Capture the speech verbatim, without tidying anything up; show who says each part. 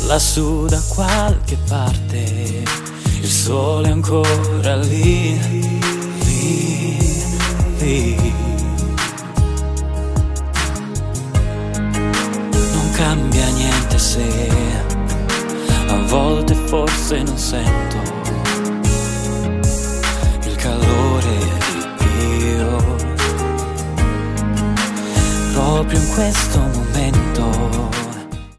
Speaker 1: lassù da qualche parte, il sole è ancora lì, lì, lì. Non cambia niente se a volte forse non sento il calore di Dio, proprio in questo momento.